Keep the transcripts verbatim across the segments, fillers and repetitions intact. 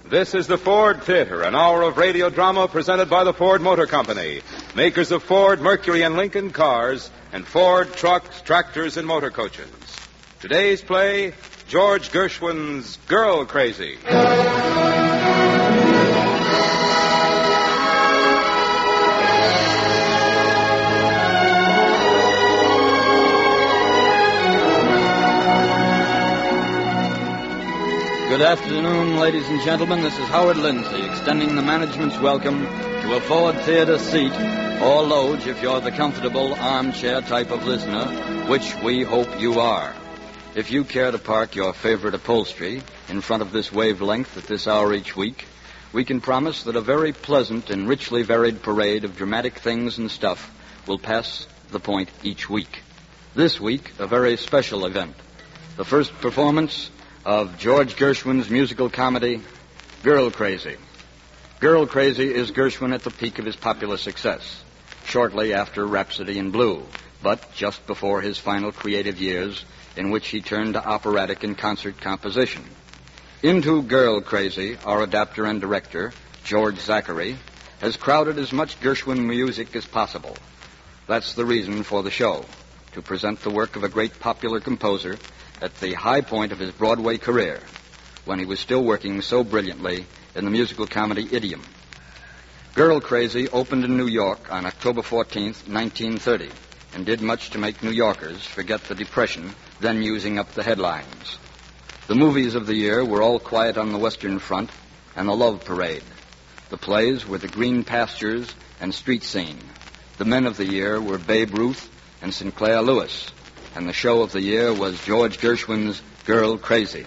This is the Ford Theater, an hour of radio drama presented by the Ford Motor Company, makers of Ford, Mercury, and Lincoln cars, and Ford trucks, tractors, and motor coaches. Today's play, George Gershwin's Girl Crazy. Good afternoon, ladies and gentlemen. This is Howard Lindsay, extending the management's welcome to a Ford Theater seat, or loge if you're the comfortable armchair type of listener, which we hope you are. If you care to park your favorite upholstery in front of this wavelength at this hour each week, we can promise that a very pleasant and richly varied parade of dramatic things and stuff will pass the point each week. This week, a very special event. The first performance of George Gershwin's musical comedy, Girl Crazy. Girl Crazy is Gershwin at the peak of his popular success, shortly after Rhapsody in Blue, but just before his final creative years, in which he turned to operatic and concert composition. Into Girl Crazy, our adapter and director, George Zachary, has crowded as much Gershwin music as possible. That's the reason for the show, to present the work of a great popular composer at the high point of his Broadway career, when he was still working so brilliantly in the musical comedy idiom. Girl Crazy opened in New York on October fourteenth, nineteen thirty, and did much to make New Yorkers forget the Depression then using up the headlines. The movies of the year were All Quiet on the Western Front and The Love Parade. The plays were The Green Pastures and Street Scene. The men of the year were Babe Ruth and Sinclair Lewis. And the show of the year was George Gershwin's Girl Crazy.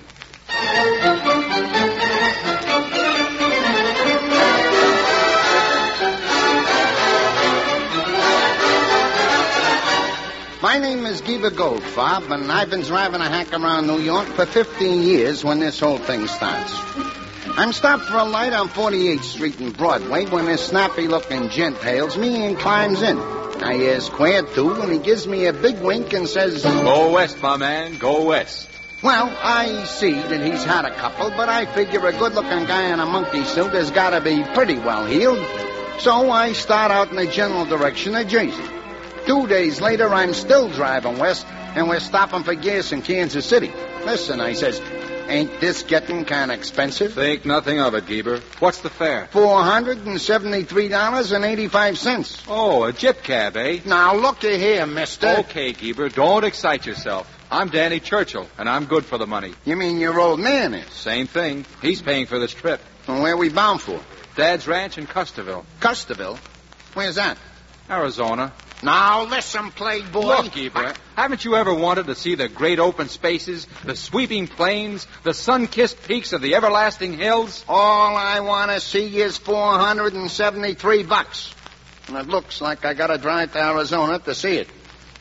My name is Giba Goldfarb, and I've been driving a hack around New York for fifteen years when this whole thing starts. I'm stopped for a light on forty-eighth Street and Broadway when this snappy-looking gent hails me and climbs in. I ask where to, and he gives me a big wink and says, Go west, my man, go west. Well, I see that he's had a couple, but I figure a good-looking guy in a monkey suit has got to be pretty well heeled. So I start out in the general direction of Jersey. Two days later, I'm still driving west, and we're stopping for gas in Kansas City. Listen, I says, ain't this getting kind of expensive? Think nothing of it, Geber. What's the fare? four hundred seventy-three dollars and eighty-five cents. Oh, a gyp cab, eh? Now, looky here, mister. Okay, Geber, don't excite yourself. I'm Danny Churchill, and I'm good for the money. You mean your old man is? Same thing. He's paying for this trip. Well, where are we bound for? Dad's ranch in Custerville. Custerville? Where's that? Arizona. Now, listen, playboy. Look, Geber, haven't you ever wanted to see the great open spaces, the sweeping plains, the sun-kissed peaks of the everlasting hills? All I want to see is four hundred seventy-three bucks. And it looks like I got to drive to Arizona to see it.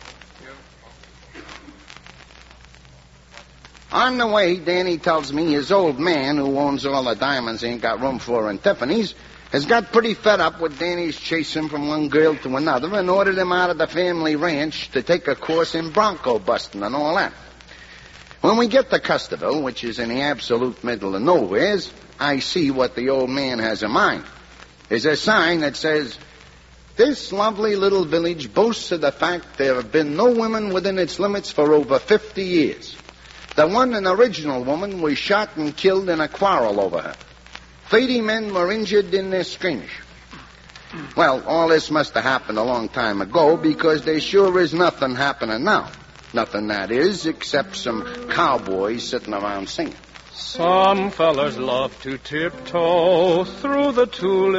On the way, Danny tells me his old man, who owns all the diamonds he ain't got room for in Tiffany's, has got pretty fed up with Danny's chasing from one girl to another and ordered him out of the family ranch to take a course in bronco busting and all that. When we get to Custerville, which is in the absolute middle of nowheres, I see what the old man has in mind. There's a sign that says, this lovely little village boasts of the fact there have been no women within its limits for over fifty years. The one and original woman was shot and killed in a quarrel over her. Thirty men were injured in this skirmish. Well, all this must have happened a long time ago because there sure is nothing happening now. Nothing, that is, except some cowboys sitting around singing. Some fellers love to tiptoe through the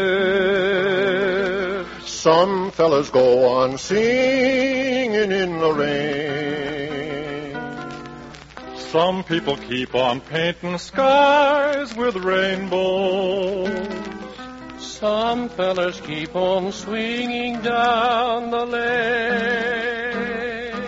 tulips. Some fellas go on singing in the rain. Some people keep on painting skies with rainbows. Some fellers keep on swinging down the lane.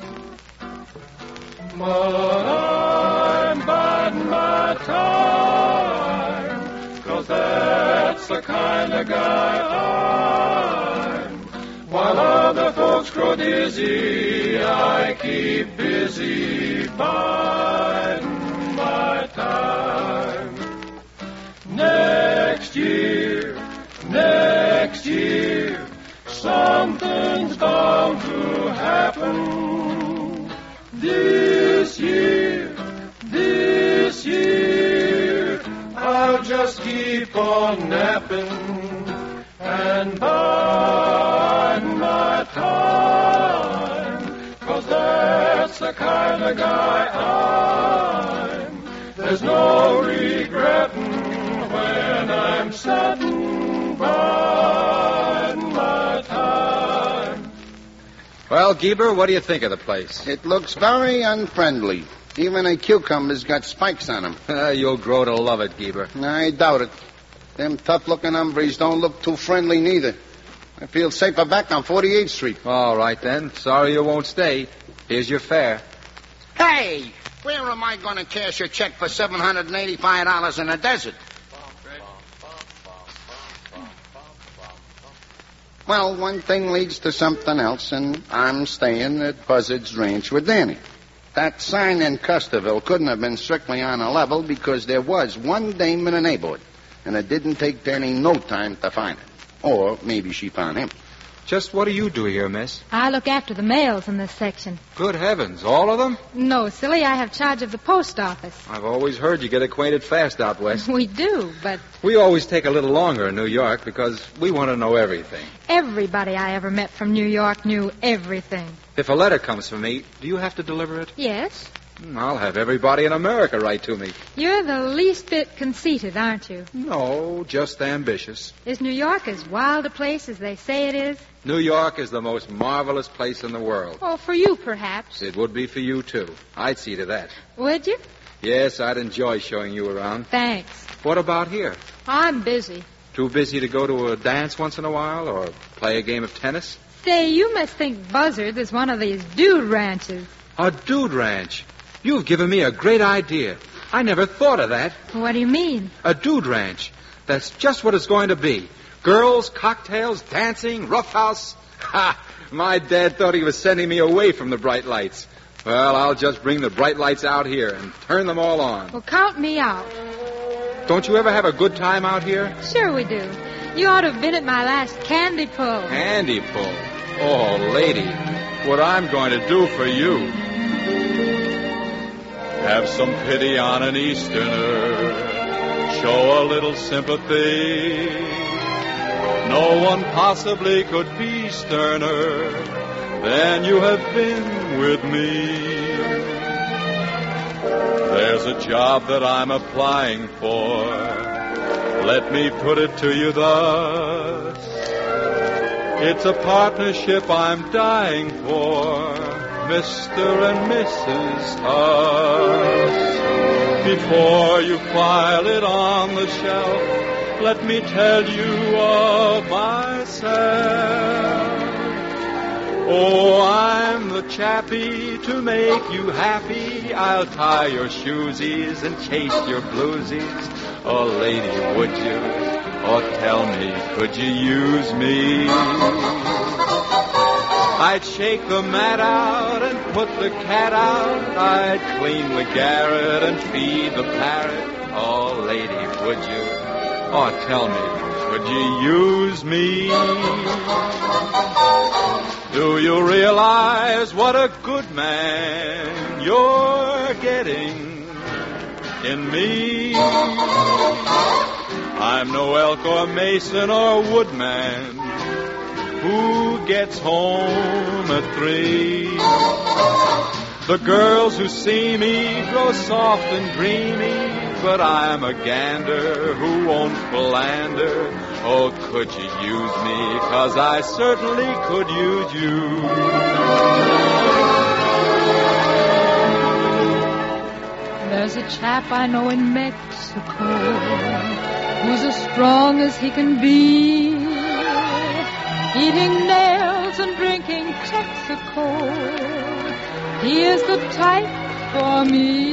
But I'm biding my time, 'cause that's the kind of guy I'm. While other folks grow dizzy, I keep busy biding my time. bound to happen. This year, this year, I'll just keep on napping and biding my time, 'cause that's the kind of guy I'm. There's no regretting when I'm sitting biding my time. Well, Geber, what do you think of the place? It looks very unfriendly. Even a cucumber's got spikes on them. You'll grow to love it, Geber. I doubt it. Them tough-looking hombres don't look too friendly neither. I feel safer back on forty-eighth Street. All right, then. Sorry you won't stay. Here's your fare. Hey, where am I going to cash a check for seven hundred eighty-five dollars in the desert? Well, one thing leads to something else, and I'm staying at Buzzard's Ranch with Danny. That sign in Custerville couldn't have been strictly on a level because there was one dame in the neighborhood, and it didn't take Danny no time to find it. Or maybe she found him. Just what do you do here, miss? I look after the mails in this section. Good heavens, all of them? No, silly, I have charge of the post office. I've always heard you get acquainted fast out west. We do, but We always take a little longer in New York because we want to know everything. everybody I ever met from New York knew everything. If a letter comes from me, do you have to deliver it? Yes? I'll have everybody in America write to me. You're the least bit conceited, aren't you? No, just ambitious. Is New York as wild a place as they say it is? New York is the most marvelous place in the world. Oh, for you, perhaps. It would be for you, too. I'd see to that. Would you? Yes, I'd enjoy showing you around. Thanks. What about here? I'm busy. Too busy to go to a dance once in a while or play a game of tennis? Say, you must think Buzzard is one of these dude ranches. A dude ranch. You've given me a great idea. I never thought of that. What do you mean? A dude ranch. That's just what it's going to be. Girls, cocktails, dancing, roughhouse. Ha! My dad thought he was sending me away from the bright lights. Well, I'll just bring the bright lights out here and turn them all on. Well, count me out. Don't you ever have a good time out here? Sure we do. You ought to have been at my last candy pull. Candy pull. Oh, lady, what I'm going to do for you. Have some pity on an Easterner. Show a little sympathy. No one possibly could be sterner than you have been with me. There's a job that I'm applying for. Let me put it to you thus. It's a partnership I'm dying for, Mister and Missus Huss. Before you file it on the shelf, let me tell you of myself. Oh, I'm the chappie to make you happy. I'll tie your shoesies and chase your bluesies. Oh, lady, would you? Oh, tell me, could you use me? I'd shake the mat out and put the cat out. I'd clean the garret and feed the parrot. Oh, lady, would you? Oh, tell me, could you use me? Do you realize what a good man you're getting in me? I'm no elk or mason or woodman who gets home at three. The girls who see me grow soft and dreamy, but I'm a gander who won't philander. Oh, could you use me? 'Cause I certainly could use you. There's a chap I know in Mexico who's as strong as he can be, eating nails and drinking Texaco. He is the type for me.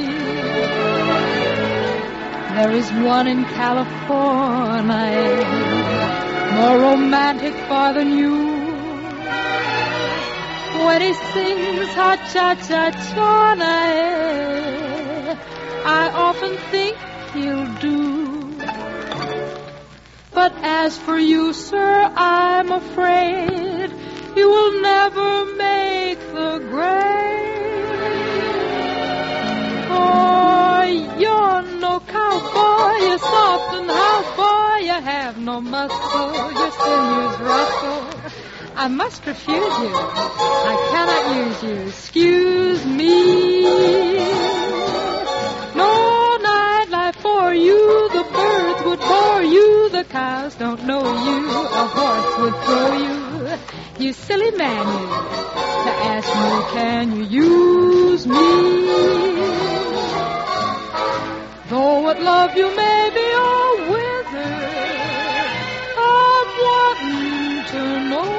There is one in California, more romantic far than you. When he sings ha-cha-cha-cha-na, I often think he'll do. But as for you, sir, I'm afraid you will never make the grade. Oh, you're no cowboy, you're soft and how boy, you have no muscle, your sinews rustle. I must refuse you. I cannot use you. Excuse me. No nightlife for you. The birds would bore you. The cows don't know you. A horse would throw you. You silly man, you. To ask me, can you use me? Though what love you may be a wizard, I'm wanting to know.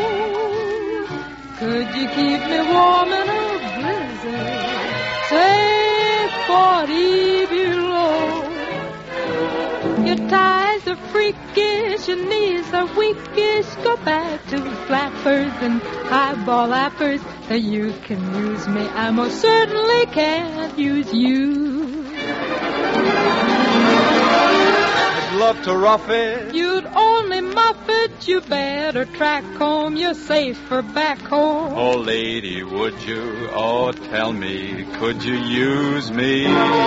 Could you keep me warm in a blizzard? Say forty below. Your thighs are freakish, your knees are weakish. Go back to flappers and highball appers. So you can use me, I most certainly can't use you. Love to rough it. You'd only muff it. You better track home. You're safer back home. Oh, lady, would you? Oh, tell me, could you use me?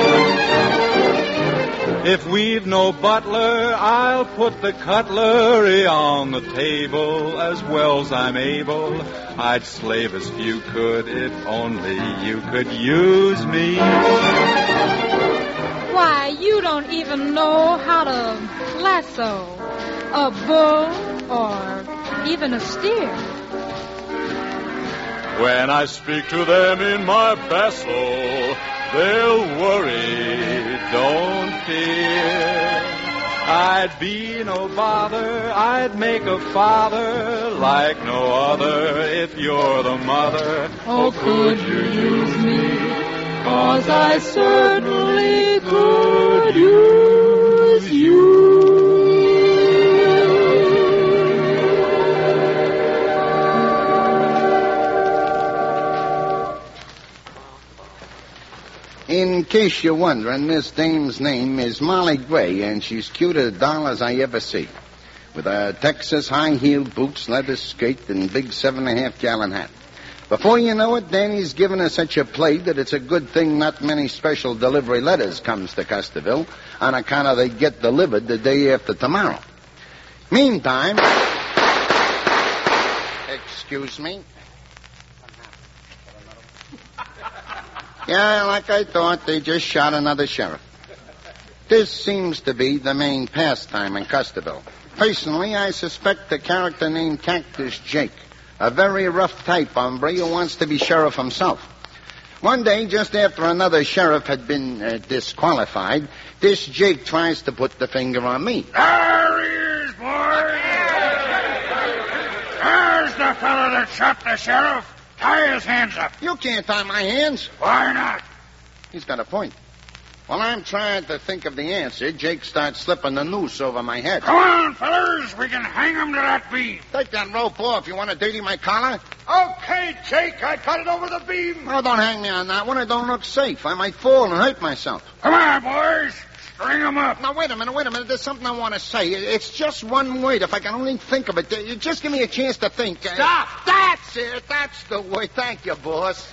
If we've no butler, I'll put the cutlery on the table as well as I'm able. I'd slave as few could if only you could use me. Why, you don't even know how to lasso a bull or even a steer. When I speak to them in my basso, they'll worry, don't fear. I'd be no bother, I'd make a father like no other if you're the mother. Oh, could you use me? 'Cause I certainly could use you. In case you're wondering, this dame's name is Molly Gray, and she's cute as doll as I ever see. With her Texas high-heeled boots, leather skirt, and big seven-and-a-half-gallon hat. Before you know it, Danny's given her such a plague that it's a good thing not many special delivery letters comes to Custerville on account of they get delivered the day after tomorrow. Meantime... Excuse me? Yeah, like I thought, they just shot another sheriff. This seems to be the main pastime in Custerville. Personally, I suspect a character named Cactus Jake. A very rough type hombre who wants to be sheriff himself. One day, just after another sheriff had been uh, disqualified, this Jake tries to put the finger on me. There he is, boy. There's the fellow that shot the sheriff. Tie his hands up. You can't tie my hands. Why not? He's got a point. While I'm trying to think of the answer, Jake starts slipping the noose over my head. Come on, fellas. We can hang him to that beam. Take that rope off. You want to dirty my collar? Okay, Jake. I cut it over the beam. Oh, don't hang me on that one. It don't look safe. I might fall and hurt myself. Come on, boys. String him up. Now, wait a minute, wait a minute. There's something I want to say. It's just one word. If I can only think of it. Just give me a chance to think. Stop. That's it. That's the word. Thank you, boss.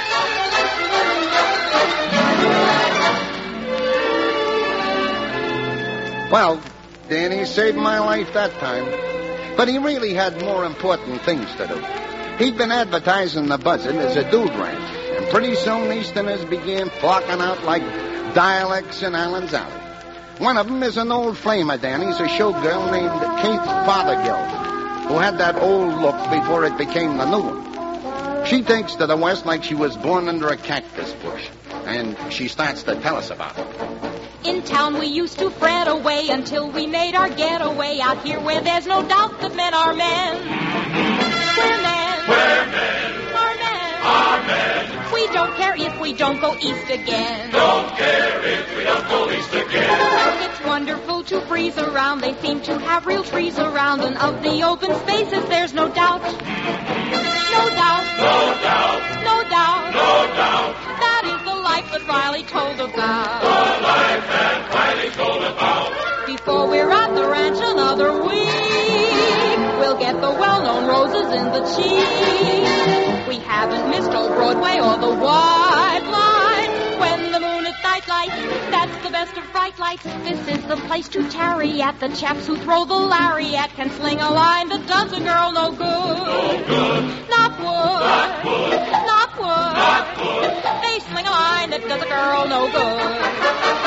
Well, Danny saved my life that time. But he really had more important things to do. He'd been advertising the Buzzard as a dude ranch. And pretty soon Easterners began flocking out like dialects in Allen's Alley. One of them is an old flame of Danny's, a showgirl named Kate Fothergill, who had that old look before it became the new one. She takes to the West like she was born under a cactus bush. And she starts to tell us about it. In town we used to fret away until we made our getaway out here where there's no doubt that men are men. We're men. We're men. Are men. Are men. We don't care if we don't go east again. Don't care if we don't go east again. It's wonderful to breeze around. They seem to have real trees around. And of the open spaces there's no doubt. No doubt. No doubt. No doubt. No doubt. That is the life that Riley told about. The life that Riley told about. Before we're at the ranch another week, we'll we'll get the well-known roses in the cheeks. We haven't missed old Broadway or the White Line. When the moon is night light, that's the best of bright lights. This is the place to tarry at. The chaps who throw the lariat can sling a line that does a girl no good. No good. Not wood. Not wood. Not wood. Not wood. They sling a line that does a girl no good.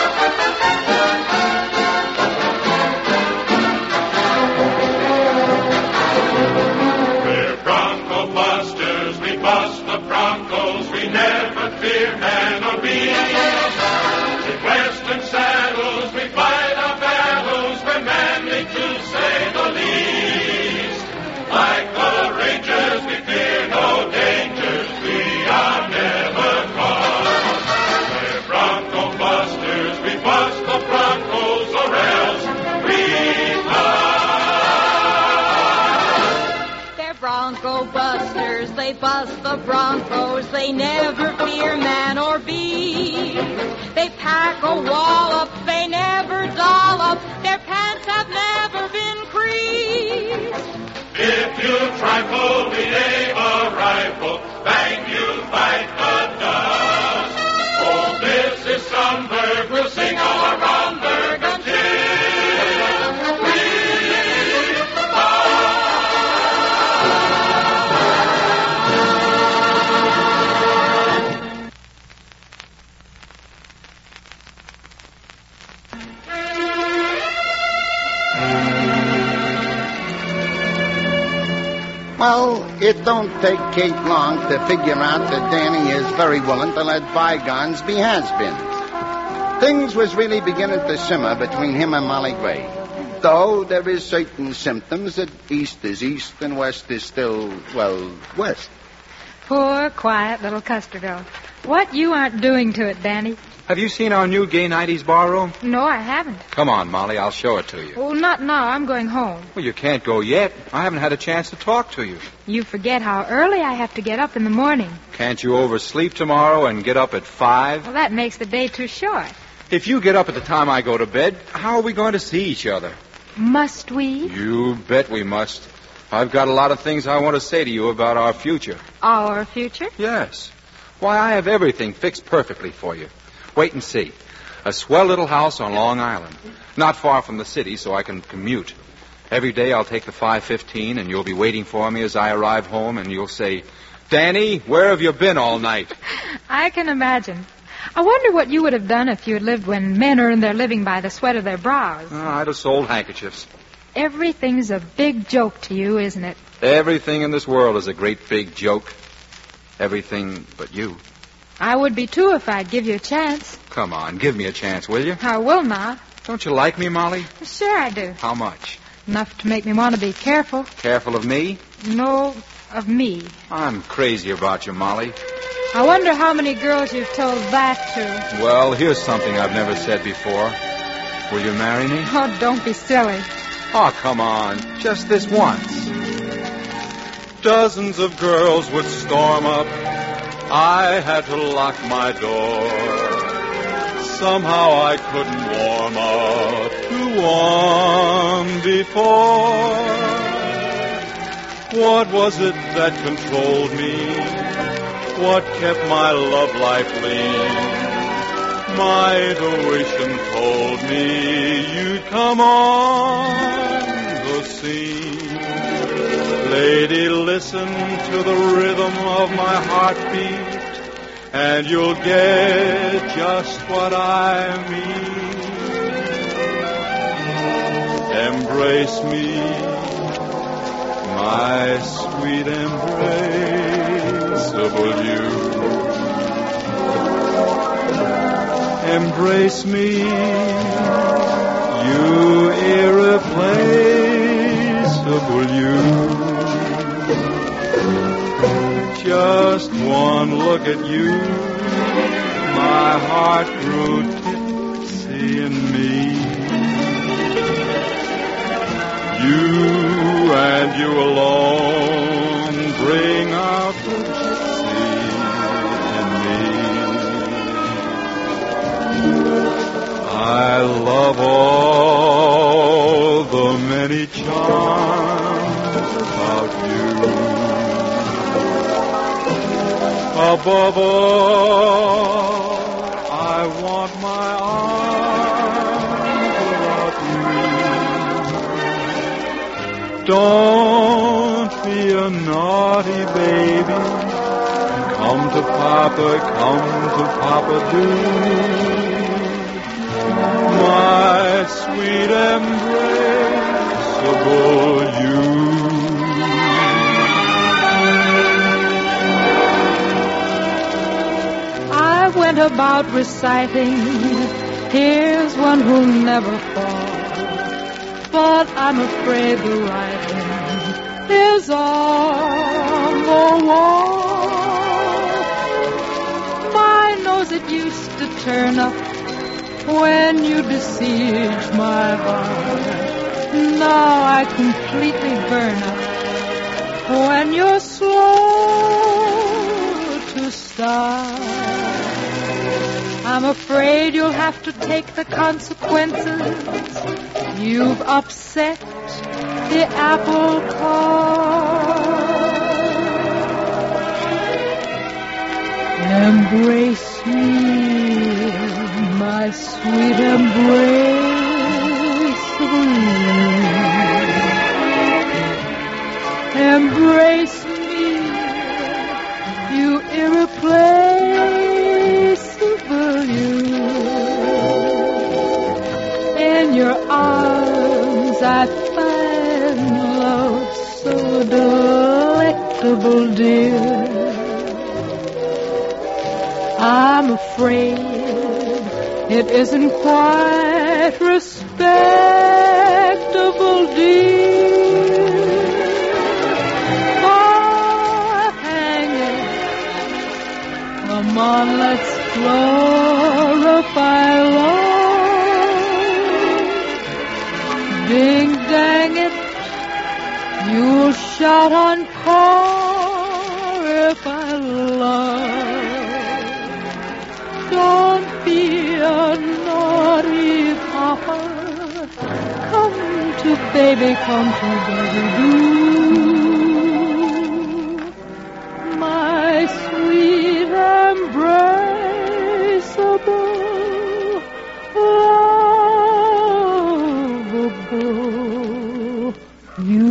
We're Bronco Busters. We bust the Broncos. We never fear man or beast. In western saddles, we fight our battles. We're manly to say the least. Like the Rangers, we fear no dangers. We are never caught. We're Bronco Busters. We bust the Broncos or else we die. They're Bronco Busters. They bust the Broncos. They never fear man or beast. They pack a wallop. They never dollop. Their pants have never been creased. If you trifle, we aim a rifle. Bang, you fight the dust. Oh, this is Sunburg. We'll sing all our Romberg until we Well, it don't take Kate long to figure out that Danny is very willing to let bygones be has-beens. Things was really beginning to simmer between him and Molly Gray. Though there is certain symptoms that east is east and west is still, well, west. Poor, quiet little Custerville. What you aren't doing to it, Danny? Have you seen our new gay nineties barroom? No, I haven't. Come on, Molly, I'll show it to you. Oh, not now. I'm going home. Well, you can't go yet. I haven't had a chance to talk to you. You forget how early I have to get up in the morning. Can't you oversleep tomorrow and get up at five? Well, that makes the day too short. If you get up at the time I go to bed, how are we going to see each other? Must we? You bet we must. I've got a lot of things I want to say to you about our future. Our future? Yes. Why, I have everything fixed perfectly for you. Wait and see. A swell little house on Long Island. Not far from the city, so I can commute. Every day I'll take the five fifteen, and you'll be waiting for me as I arrive home, and you'll say, Danny, where have you been all night? I can imagine. I wonder what you would have done if you had lived when men earned their living by the sweat of their brows. Oh, I'd have sold handkerchiefs. Everything's a big joke to you, isn't it? Everything in this world is a great big joke. Everything but you. I would be, too, if I'd give you a chance. Come on, give me a chance, will you? I will not. Don't you like me, Molly? Sure I do. How much? Enough to make me want to be careful. Careful of me? No, of me. I'm crazy about you, Molly. I wonder how many girls you've told that to. Well, here's something I've never said before. Will you marry me? Oh, don't be silly. Oh, come on. Just this once. Dozens of girls would storm up. I had to lock my door. Somehow I couldn't warm up to one before. What was it that controlled me? What kept my love life lean? My intuition told me you'd come on the scene. Lady, listen to the rhythm of my heartbeat, and you'll get just what I mean. Embrace me, my sweet embraceable you. Embrace me, you irreplaceable you. Just one look at you, my heart grew tipsy in me. You and you alone bring out the gypsy in me. I love all the many charms Above all, I want my arms around you. Don't be a naughty baby. Come to Papa, come to Papa, do. My sweet embraceable you. I went about reciting, here's one who'll never fall. But I'm afraid the writing is on the wall. My nose it used to turn up when you besieged my heart. Now I completely burn up when you're slow to start. I'm afraid you'll have to take the consequences. You've upset the apple cart. Embrace me, my sweet embraceable you. Embrace me, you irreplaceable you. In your arms I find love so delectable, dear. I'm afraid it isn't quite respectable, dear. Oh, hang it. Come on, let's glorify love. Ding dang it, you'll shout encore if I love. Don't be a naughty papa. Come to baby, come to baby, do. My sweet embraceable, lovable you.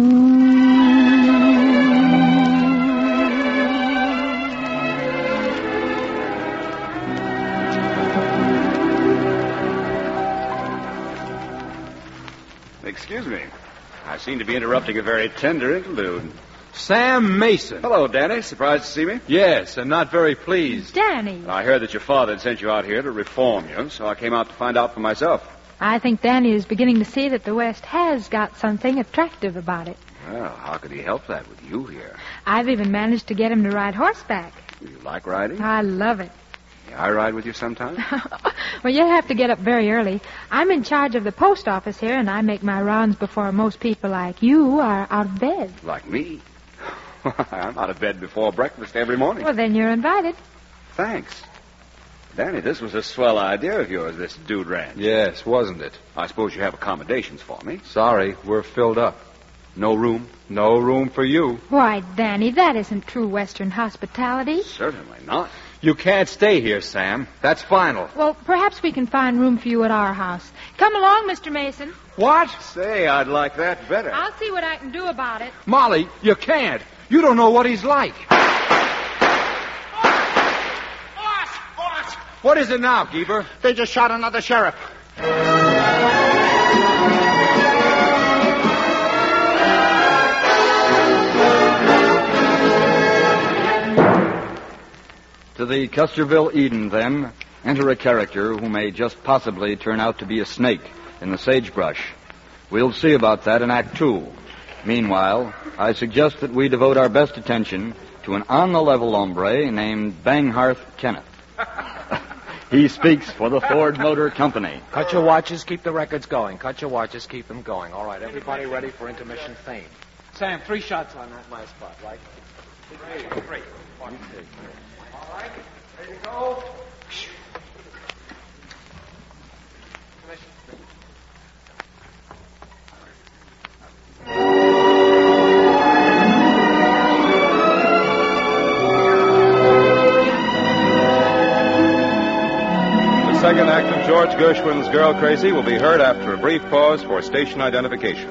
Excuse me. I seem to be interrupting a very tender interlude. Sam Mason. Hello, Danny. Surprised to see me? Yes, and not very pleased. Danny. I heard that your father had sent you out here to reform you, so I came out to find out for myself. I think Danny is beginning to see that the West has got something attractive about it. Well, how could he help that with you here? I've even managed to get him to ride horseback. You like riding? I love it. May I ride with you sometime? Well, you'll have to get up very early. I'm in charge of the post office here, and I make my rounds before most people like you are out of bed. Like me? I'm out of bed before breakfast every morning. Well, then you're invited. Thanks. Danny, this was a swell idea of yours, this dude ranch. Yes, wasn't it? I suppose you have accommodations for me. Sorry, we're filled up. No room? No room for you. Why, Danny, that isn't true Western hospitality. Certainly not. You can't stay here, Sam. That's final. Well, perhaps we can find room for you at our house. Come along, Mister Mason. What? Say, I'd like that better. I'll see what I can do about it. Molly, you can't. You don't know what he's like. Boss! Boss! What is it now, Geber? They just shot another sheriff. To the Custerville Eden, then, enter a character who may just possibly turn out to be a snake in the sagebrush. We'll see about that in Act Two. Meanwhile, I suggest that we devote our best attention to an on-the-level hombre named Bangharth Kenneth. He speaks for the Ford Motor Company. Cut your watches, keep the records going. Cut your watches, keep them going. All right, everybody ready for intermission fame. Sam, three shots on that last spot, right? Three, three. One, two, three. All right, ready to go. second act of George Gershwin's Girl Crazy will be heard after a brief pause for station identification.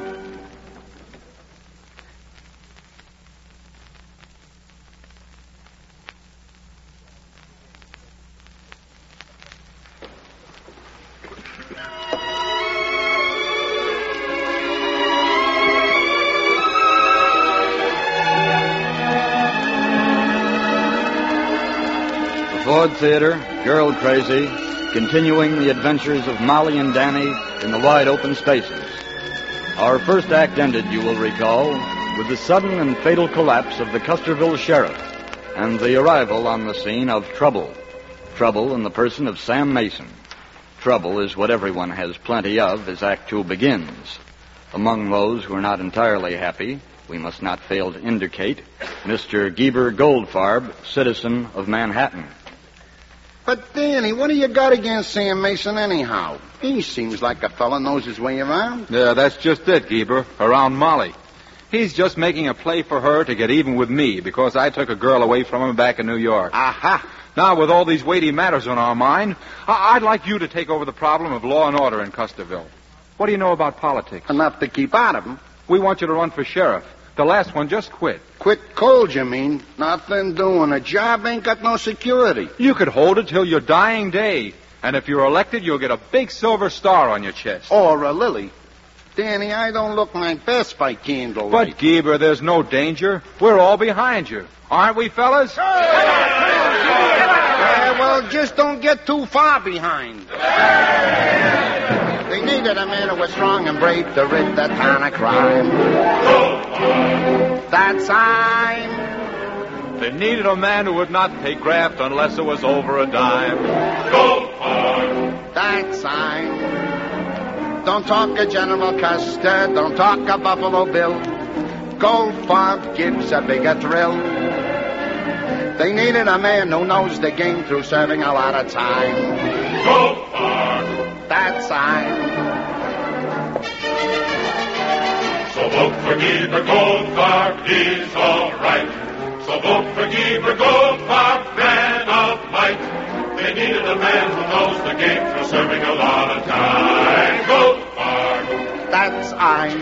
Ford Theater, Girl Crazy, continuing the adventures of Molly and Danny in the wide open spaces. Our first act ended, you will recall, with the sudden and fatal collapse of the Custerville sheriff and the arrival on the scene of trouble. Trouble in the person of Sam Mason. Trouble is what everyone has plenty of as Act Two begins. Among those who are not entirely happy, we must not fail to indicate Mister Geber Goldfarb, citizen of Manhattan. But, Danny, what do you got against Sam Mason anyhow? He seems like a fella knows his way around. Yeah, that's just it, Geber. Around Molly. He's just making a play for her to get even with me because I took a girl away from him back in New York. Aha! Now, with all these weighty matters on our mind, I- I'd like you to take over the problem of law and order in Custerville. What do you know about politics? Enough to keep out of him. We want you to run for sheriff. The last one just quit. Quit cold, you mean? Nothing doing. A job ain't got no security. You could hold it till your dying day. And if you're elected, you'll get a big silver star on your chest. Or a lily. Danny, I don't look my best by candlelight. But, Geber, there's no danger. We're all behind you. Aren't we, fellas? Yeah, well, just don't get too far behind. They needed a man who was strong and brave to rid the town of crime. That's I'm. They needed a man who would not pay graft unless it was over a dime. That's I'm. Don't talk of General Custer, don't talk of Buffalo Bill. Goldfarb gives a bigger thrill. They needed a man who knows the game through serving a lot of time. Goldfarb. That's I'm. So vote for Geber Goldfarb, he's all right. So vote for Geber Goldfarb, man of might. They needed a man who knows the game through serving a lot of time. Goldfarb. That's I'm.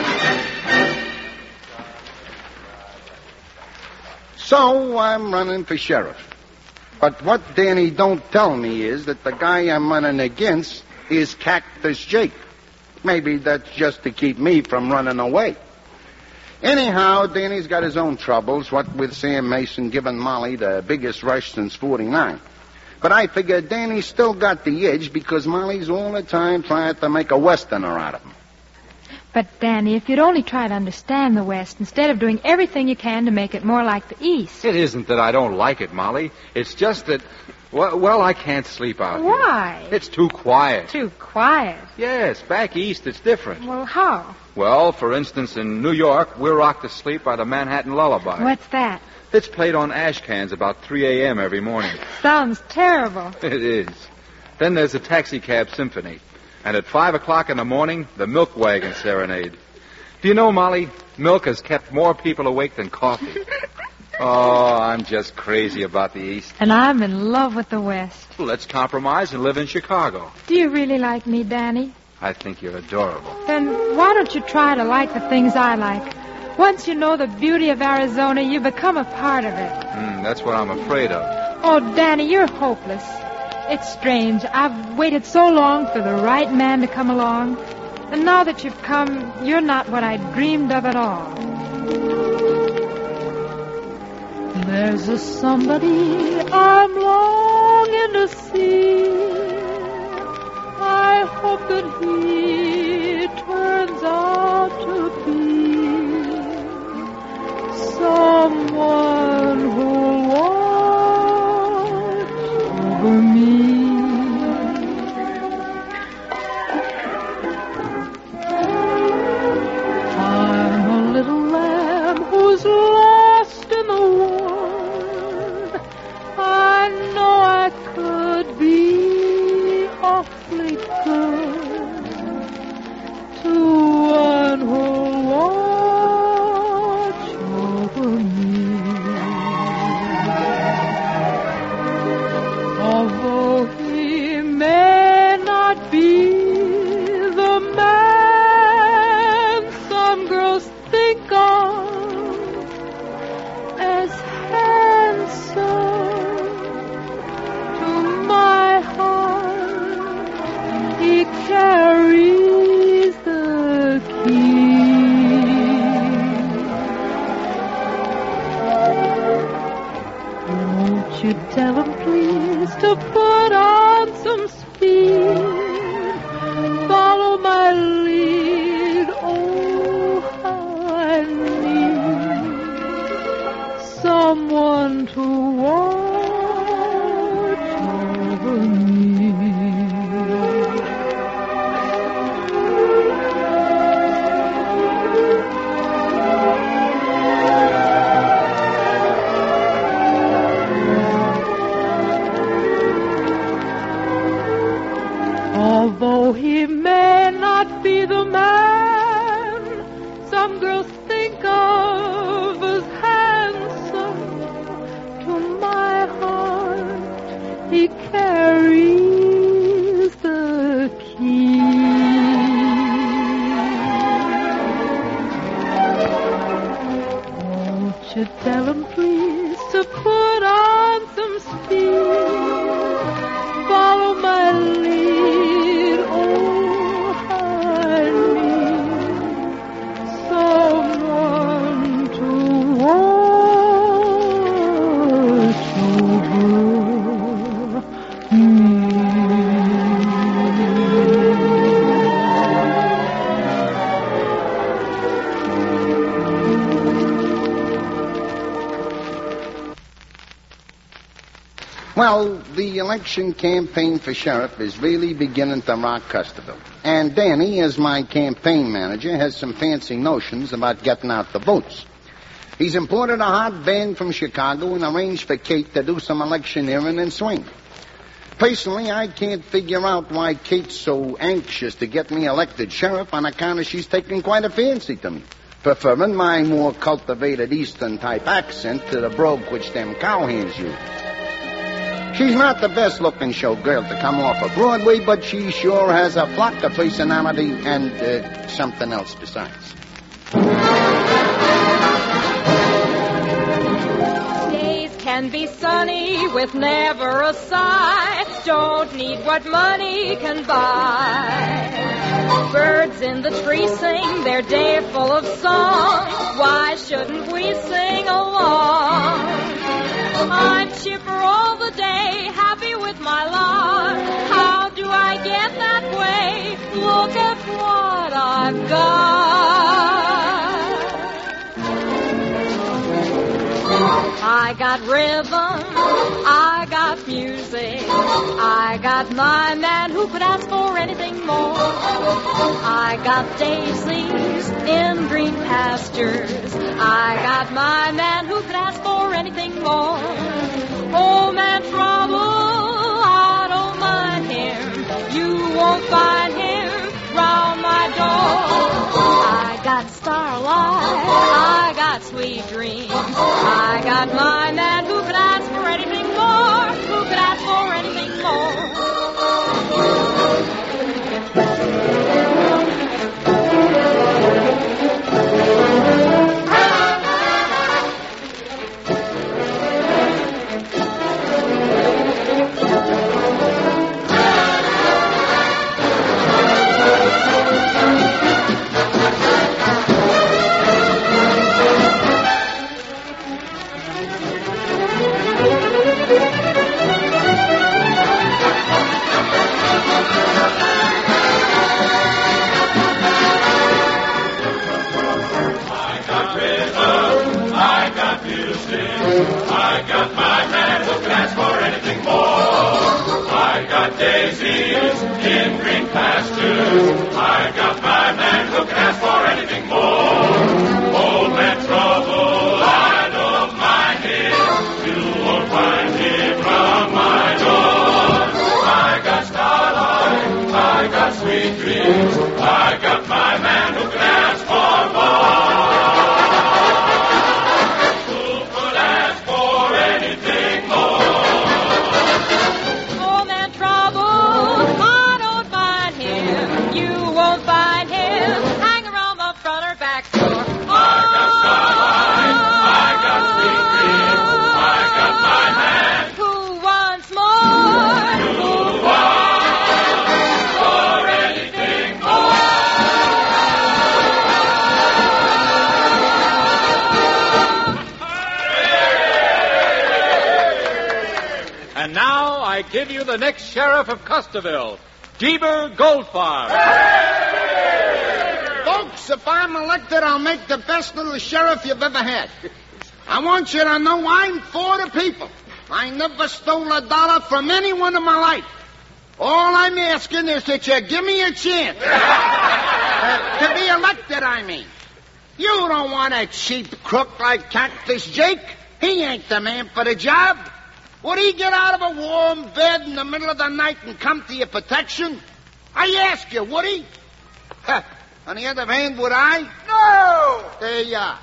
So I'm running for sheriff. But what Danny don't tell me is that the guy I'm running against is Cactus Jake. Maybe that's just to keep me from running away. Anyhow, Danny's got his own troubles, what with Sam Mason giving Molly the biggest rush since forty-nine. But I figure Danny's still got the edge because Molly's all the time trying to make a Westerner out of him. But, Danny, if you'd only try to understand the West instead of doing everything you can to make it more like the East. It isn't that I don't like it, Molly. It's just that, well, well I can't sleep out here. Why? It's too quiet. Too quiet? Yes, back east it's different. Well, how? Well, for instance, in New York, we're rocked to sleep by the Manhattan Lullaby. What's that? It's played on ash cans about three a.m. every morning. Sounds terrible. It is. Then there's the Taxicab Symphony. And at five o'clock in the morning, the Milk Wagon Serenade. Do you know, Molly, milk has kept more people awake than coffee. Oh, I'm just crazy about the East. And I'm in love with the West. Well, let's compromise and live in Chicago. Do you really like me, Danny? I think you're adorable. Then why don't you try to like the things I like? Once you know the beauty of Arizona, you become a part of it. Mm, that's what I'm afraid of. Oh, Danny, you're hopeless. It's strange. I've waited so long for the right man to come along. And now that you've come, you're not what I dreamed of at all. There's a somebody I'm longing to see. I hope that he turns out to be someone who'll watch over me. I'm a little lamb who's lost in the world. I know I could be awfully good to one who'll watch over me. Although to put on some speed. Follow my lead. Oh, how I need someone to watch over me. Although he may not be the man some girls think of as handsome, to my heart he carries the key. Won't you tell him please to put on some speed, follow my lead. Oh, I need someone to watch over me. Well, the election campaign for sheriff is really beginning to rock Custerville. And Danny, as my campaign manager, has some fancy notions about getting out the votes. He's imported a hot band from Chicago and arranged for Kate to do some electioneering and swing. Personally, I can't figure out why Kate's so anxious to get me elected sheriff on account of she's taking quite a fancy to me, preferring my more cultivated Eastern-type accent to the brogue which them cowhands use. She's not the best-looking showgirl to come off of Broadway, but she sure has a flock of personality and uh, something else besides. Days can be sunny with never a sigh. Don't need what money can buy. Birds in the tree sing their day full of song. Why shouldn't we sing along? I'm chipper all the day, happy with my lot. How do I get that way? Look at what I've got. I got rhythm, I got music, I got my man who could ask for anything more. I got daisies in green pastures, I got my man who could ask for anything more. Oh, man, trouble, I don't mind him, you won't find him round my door. I got starlight, I got sweet dreams, I got my man who could ask for anything more, who could ask for anything more. I got my man who can ask for anything more. I got daisies in green pastures. I got my man who can ask for anything more. Old man trouble, I don't mind him. You won't find him round my door. I got starlight, I got sweet dreams. I got my man who can ask for more. More. now I give you the next sheriff of Custerville, Geber Goldfarb. Folks, if I'm elected, I'll make the best little sheriff you've ever had. I want you to know I'm for the people. I never stole a dollar from anyone in my life. All I'm asking is that you give me a chance. uh, to be elected, I mean. You don't want a cheap crook like Cactus Jake. He ain't the man for the job. Would he get out of a warm bed in the middle of the night and come to your protection? I ask you, would he? Huh. On the other hand, would I? No! There you are.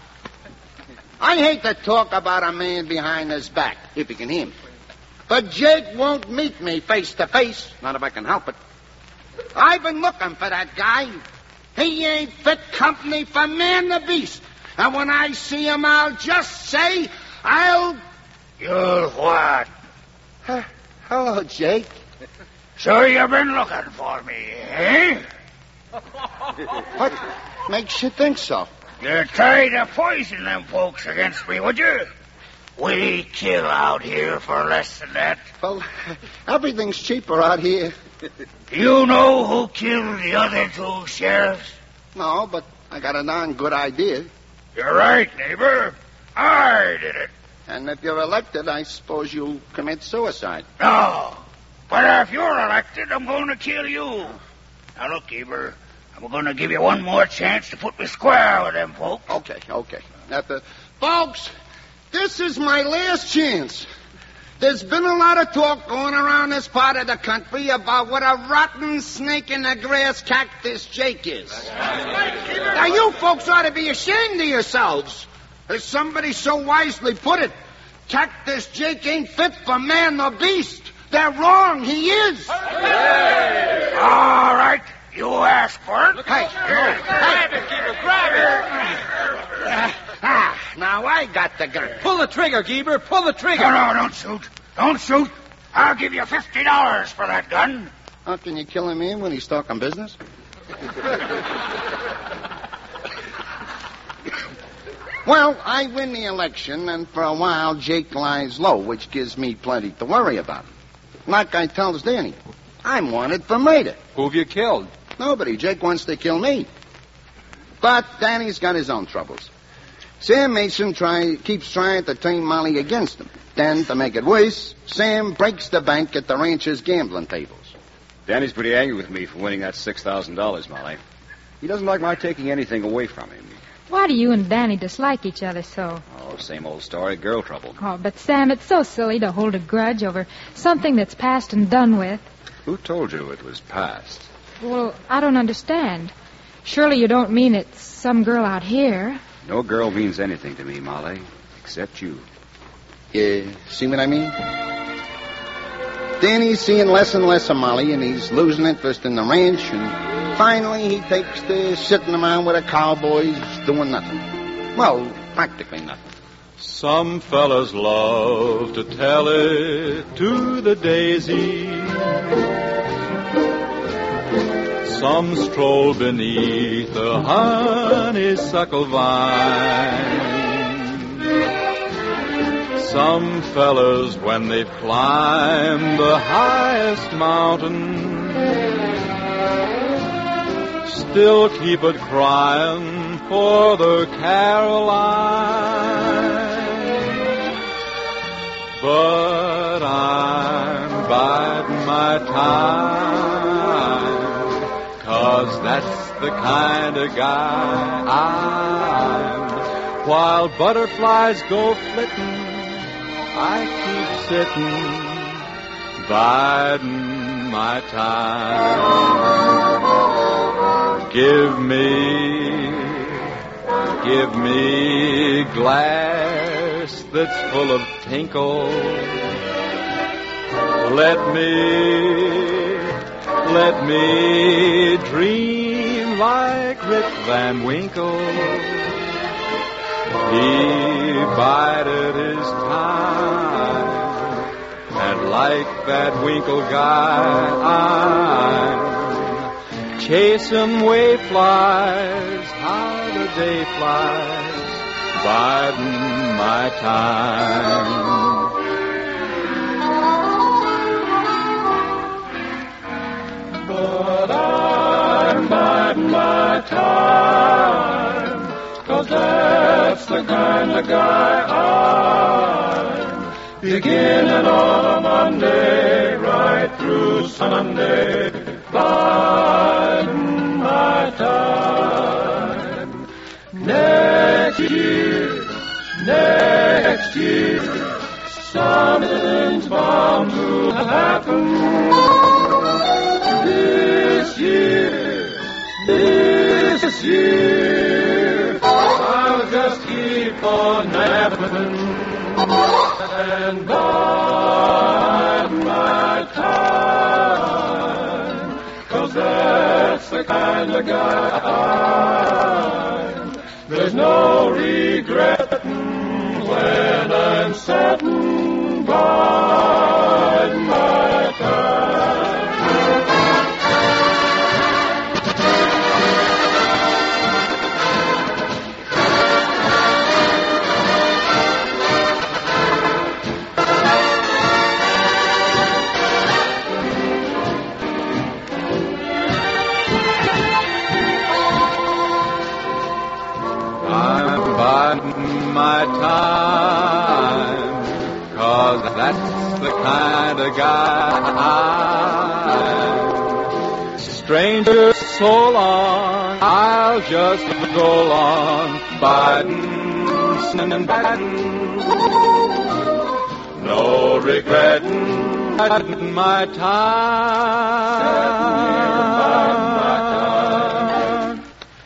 I hate to talk about a man behind his back, if you can hear me. But Jake won't meet me face to face, not if I can help it. I've been looking for that guy. He ain't fit company for man the beast. And when I see him, I'll just say, I'll... You'll what? Uh, hello, Jake. So you've been looking for me, eh? What makes you think so? You're trying to poison them folks against me, would you? We kill out here for less than that. Well, everything's cheaper out here. You know who killed the other two sheriffs? No, but I got a darn good idea. You're right, neighbor. I did it. And if you're elected, I suppose you'll commit suicide. No. But if you're elected, I'm going to kill you. Now, look, Eber, I'm going to give you one more chance to put me square with them folks. Okay, okay. Now, the, folks, this is my last chance. There's been a lot of talk going around this part of the country about what a rotten snake in the grass Cactus Jake is. Now, you folks ought to be ashamed of yourselves. As somebody so wisely put it, Cactus Jake ain't fit for man or beast. They're wrong. He is. Hey. All right. You asked for it. Hey, hey, grab it, Geber, grab it. Uh, ah, now I got the gun. Pull the trigger, Geber. Pull the trigger. No, no, don't shoot. Don't shoot. I'll give you fifty dollars for that gun. How can you kill a man when he's talking business? Well, I win the election, and for a while Jake lies low, which gives me plenty to worry about. Like I tells Danny, I'm wanted for murder. Who've you killed? Nobody. Jake wants to kill me. But Danny's got his own troubles. Sam Mason try, keeps trying to turn Molly against him. Then, to make it worse, Sam breaks the bank at the rancher's gambling tables. Danny's pretty angry with me for winning that six thousand dollars, Molly. He doesn't like my taking anything away from him. Why do you and Danny dislike each other so? Oh, same old story, girl trouble. Oh, but Sam, it's so silly to hold a grudge over something that's past and done with. Who told you it was past? Well, I don't understand. Surely you don't mean it's some girl out here. No girl means anything to me, Molly, except you. You see what I mean? Danny's seeing less and less of Molly, and he's losing interest in the ranch, and finally he takes to sitting around with the cowboys doing nothing. Well, practically nothing. Some fellas love to tell it to the daisy. Some stroll beneath the honeysuckle vine. Some fellas, when they've climbed the highest mountain, still keep it crying for the Caroline. But I'm biding my time, 'cause that's the kind of guy I'm. While butterflies go flitting, I keep sitting, biding my time. Give me, give me glass that's full of tinkle. Let me, let me dream like Rip Van Winkle. He bided his time, and like that Winkle guy, I'm chasing wayflies, how the day flies, biding my time. time. 'Cause that's the kind of guy I'm. Beginning on a Monday, right through Sunday, biding my time. Next year, next year, something's bound to happen. This year, this year, I'll just keep on napping and bide my time. 'Cause that's the kind of guy I'm. There's no regretting when I'm setting by my time. My time, 'cause that's the kind of guy I'm. Stranger, so long, I'll just go on biding and biding. No regretting biding my time.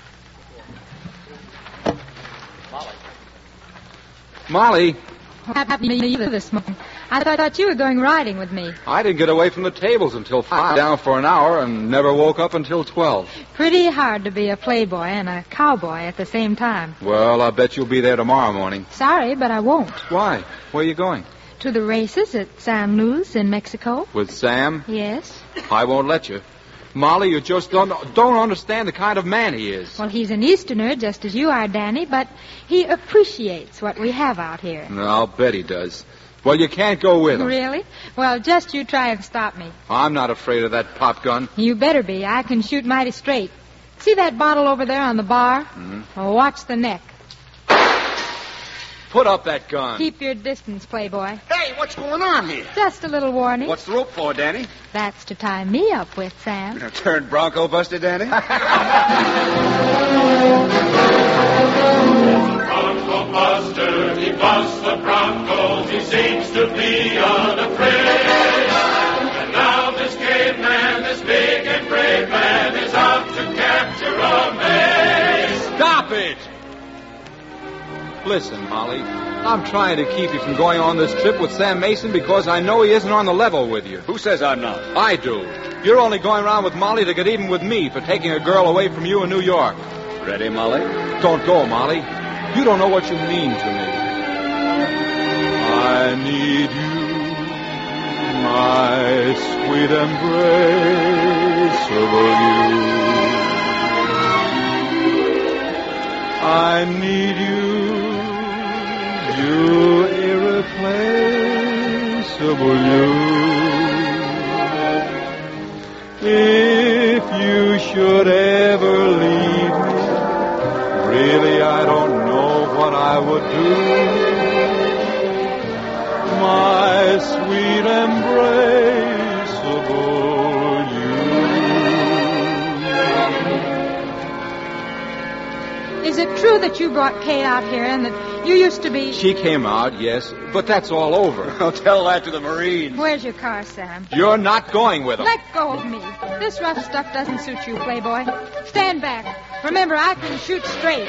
Molly. Happy to meet you this morning. I thought you were going riding with me. I didn't get away from the tables until five, down for an hour, and never woke up until twelve. Pretty hard to be a playboy and a cowboy at the same time. Well, I bet you'll be there tomorrow morning. Sorry, but I won't. Why? Where are you going? To the races at San Luis in Mexico. With Sam? Yes. I won't let you. Molly, you just don't don't understand the kind of man he is. Well, he's an Easterner, just as you are, Danny, but he appreciates what we have out here. No, I'll bet he does. Well, you can't go with him. Really? Well, just you try and stop me. I'm not afraid of that pop gun. You better be. I can shoot mighty straight. See that bottle over there on the bar? Mm-hmm. Well, watch the neck. Put up that gun. Keep your distance, playboy. Hey, what's going on here? Just a little warning. What's the rope for, Danny? That's to tie me up with, Sam. You turned Bronco Buster, Danny? Bronco Buster, he busts the Broncos, he seems to be unafraid. And now this caveman, this big and brave man, is out to capture a maze. Stop it! Listen, Molly, I'm trying to keep you from going on this trip with Sam Mason because I know he isn't on the level with you. Who says I'm not? I do. You're only going around with Molly to get even with me for taking a girl away from you in New York. Ready, Molly? Don't go, Molly. You don't know what you mean to me. I need you, my sweet embrace of you. I need you, you irreplaceable you. If you should ever leave me, really I don't know what I would do. My sweet embraceable you. Is it true that you brought Kate out here and that you used to be... She came out, yes, but that's all over. I'll tell that to the Marines. Where's your car, Sam? You're not going with them. Let go of me. This rough stuff doesn't suit you, playboy. Stand back. Remember, I can shoot straight.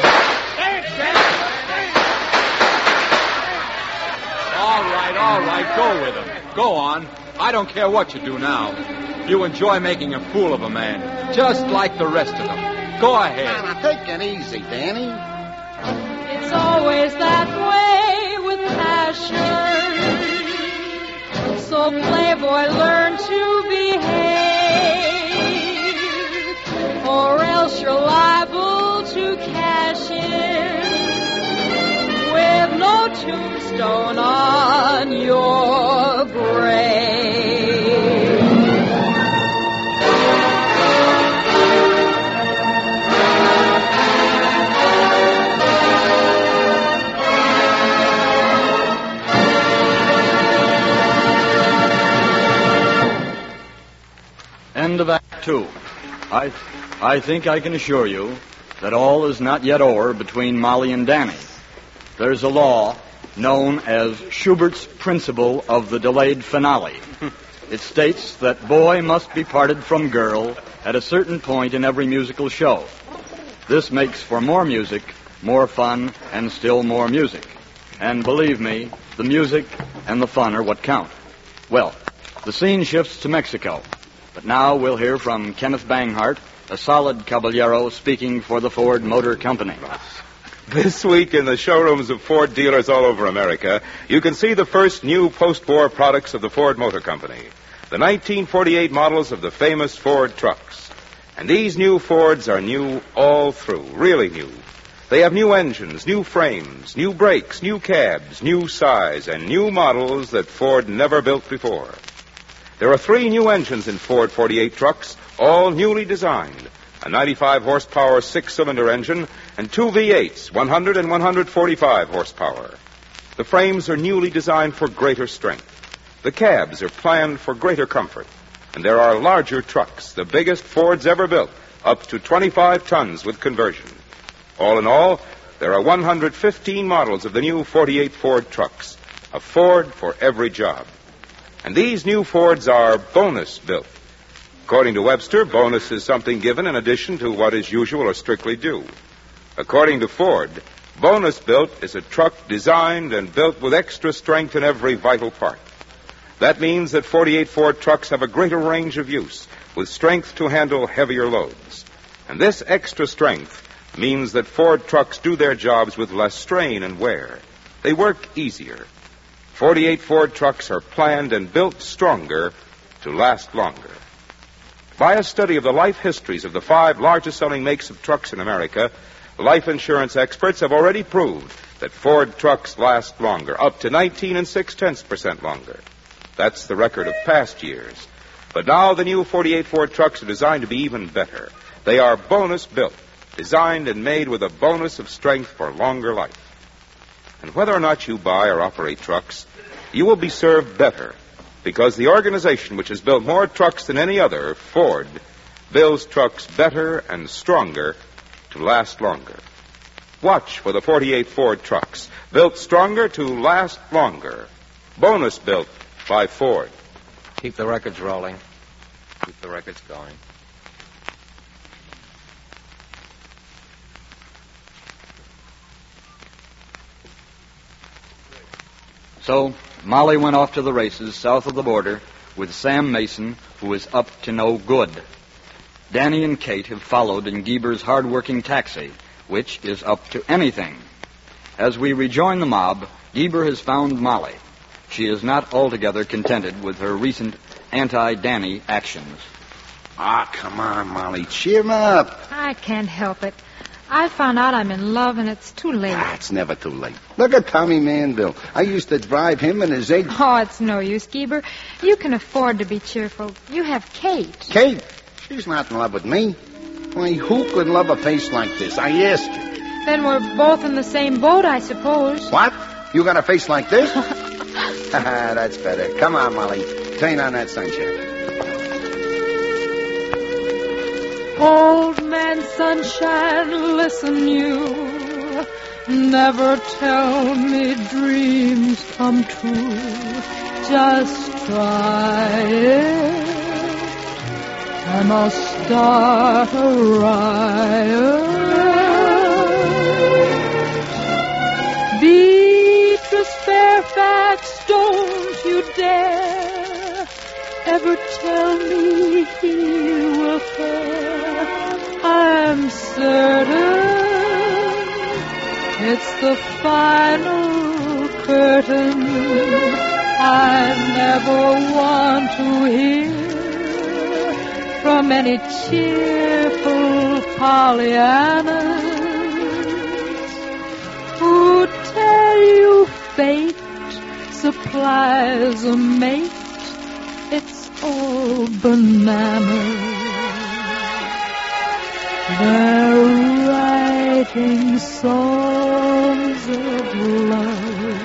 All right, all right, go with him. Go on. I don't care what you do now. You enjoy making a fool of a man, just like the rest of them. Go ahead. Now, take it easy, Danny. It's always that way with passion. So, playboy, learn to behave, or else you're liable to cash in with no tombstone on your grave. end of Act Two. I, I think I can assure you that all is not yet over between Molly and Danny. There's a law known as Schubert's principle of the delayed finale. It states that boy must be parted from girl at a certain point in every musical show. This makes for more music, more fun, and still more music. And believe me, the music and the fun are what count. Well, the scene shifts to Mexico. But now we'll hear from Kenneth Banghart, a solid caballero speaking for the Ford Motor Company. This week in the showrooms of Ford dealers all over America, you can see the first new post-war products of the Ford Motor Company, the nineteen forty-eight models of the famous Ford trucks. And these new Fords are new all through, really new. They have new engines, new frames, new brakes, new cabs, new size, and new models that Ford never built before. There are three new engines in Ford forty-eight trucks, all newly designed. A ninety-five horsepower six-cylinder engine and two V eights, one hundred and one forty-five horsepower. The frames are newly designed for greater strength. The cabs are planned for greater comfort. And there are larger trucks, the biggest Fords ever built, up to twenty-five tons with conversion. All in all, there are one hundred fifteen models of the new forty-eight Ford trucks, a Ford for every job. And these new Fords are bonus built. According to Webster, bonus is something given in addition to what is usual or strictly due. According to Ford, bonus built is a truck designed and built with extra strength in every vital part. That means that forty-eight Ford trucks have a greater range of use, with strength to handle heavier loads. And this extra strength means that Ford trucks do their jobs with less strain and wear. They work easier. forty-eight Ford trucks are planned and built stronger to last longer. By a study of the life histories of the five largest selling makes of trucks in America, life insurance experts have already proved that Ford trucks last longer, up to nineteen and six-tenths percent longer. That's the record of past years. But now the new forty-eight Ford trucks are designed to be even better. They are bonus built, designed and made with a bonus of strength for longer life. And whether or not you buy or operate trucks, you will be served better, because the organization which has built more trucks than any other, Ford, builds trucks better and stronger to last longer. Watch for the forty-eight Ford trucks, built stronger to last longer. Bonus built by Ford. Keep the records rolling. Keep the records going. So, Molly went off to the races south of the border with Sam Mason, who is up to no good. Danny and Kate have followed in Gieber's hard-working taxi, which is up to anything. As we rejoin the mob, Gieber has found Molly. She is not altogether contented with her recent anti-Danny actions. Ah, come on, Molly. Cheer up. I can't help it. I found out I'm in love, and it's too late. Ah, it's never too late. Look at Tommy Manville. I used to drive him and his egg... Oh, it's no use, Gieber. You can afford to be cheerful. You have Kate. Kate? She's not in love with me. Why, who could love a face like this? I ask you. Then we're both in the same boat, I suppose. What? You got a face like this? That's better. Come on, Molly. Turn on that sunshine. Old man sunshine, listen you. Never tell me dreams come true. Just try it, and I'll start a riot. Beatrice Fairfax, don't you dare ever tell me he will care. I'm certain it's the final curtain. I never want to hear from any cheerful Pollyannas who tell you fate supplies a mate. It's all bananas. They're writing songs of love,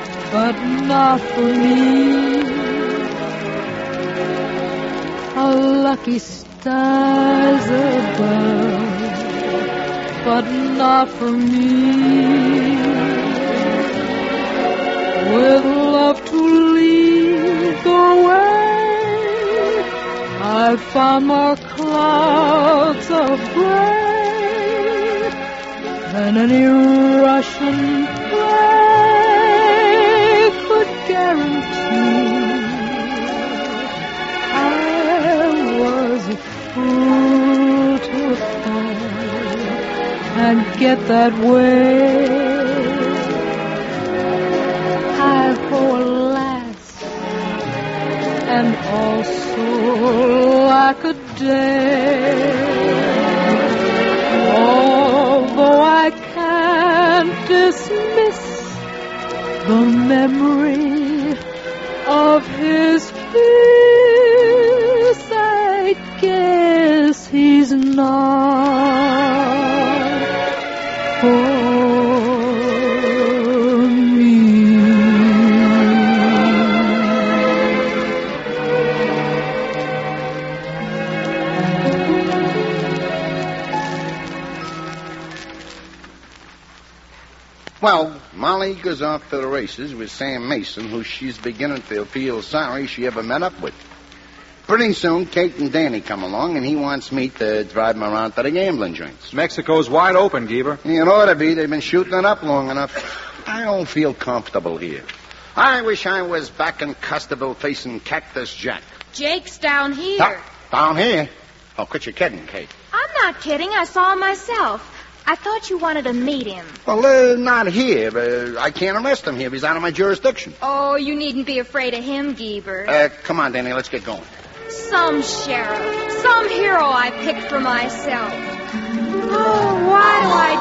but not for me. A lucky stars above, but not for me. With love to lead the way, I've found more clouds of gray than any Russian play could guarantee. I was a fool to fall and get that way. Alas, and also like a day. Although I can't dismiss the memory of his kiss, I guess he's not for Well, Molly goes off to the races with Sam Mason, who she's beginning to feel sorry she ever met up with. Pretty soon, Kate and Danny come along, and he wants me to drive them around to the gambling joints. Mexico's wide open, Geber. It ought to be. They've been shooting it up long enough. I don't feel comfortable here. I wish I was back in Custoville facing Cactus Jack. Jake's down here. Ah, down here? Oh, quit your kidding, Kate. I'm not kidding. I saw him myself. I thought you wanted to meet him. Well, uh, not here. Uh, I can't arrest him here. He's out of my jurisdiction. Oh, you needn't be afraid of him, Geber. Uh, come on, Danny. Let's get going. Some sheriff. Some hero I picked for myself. Oh, why do I